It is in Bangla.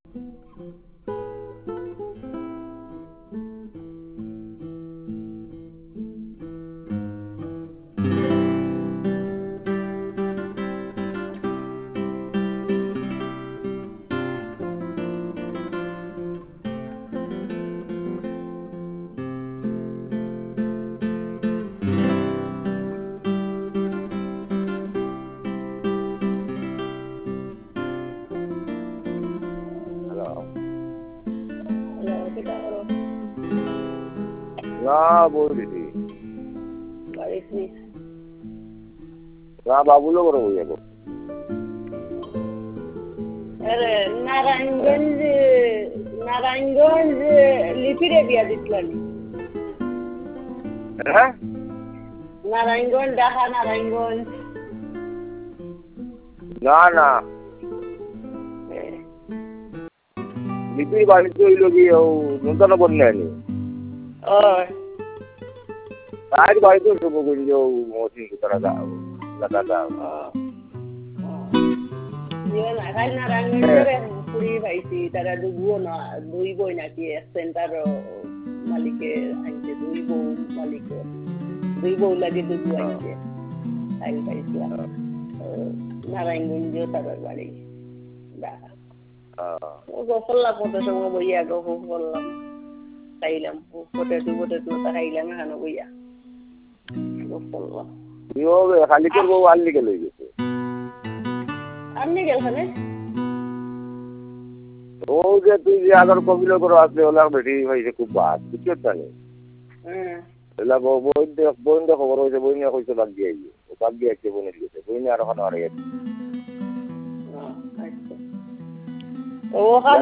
না বলছি না বাবুলো করে বই যাবো নারায়ণগঞ্জ নারায়ণগঞ্জ লিপিরে বিয়া দিছিলাম হ্যাঁ নারায়ণগঞ্জ ঢাকা নারায়ণগঞ্জ না না লিপির বাড়িতে হইল কি নূতন বন্যানি তার বাড়িতে শুভকুঞ্জ মহসিন তারা দাদা নারায়ণগঞ্জের পুরী পাইছি তারা দুই বই নাকি সেন্টার মালিকে আনছে দুই বউ লাগে দুগু আনছে তাই পাইছিলাম নারায়ণগঞ্জ তাদের বাড়ি করলাম কত সময় বইয়া গো করলাম খাইলাম পটেটো খাইলাম এখানে বইয়া করলাম খালি করবো আল্লি গেলে গেছে আপনি গেলখানে ও যে তুই যে আগর কবিল করে আসলে ওলা বেটি হয়েছে খুব বাদ বুঝছো জানি বইন খবর হয়েছে বই নিয়ে কইছে বাদ দিয়ে বাদ দিয়ে আসছে বইনের গেছে বই নিয়ে আর ওখানে হারিয়ে গেছে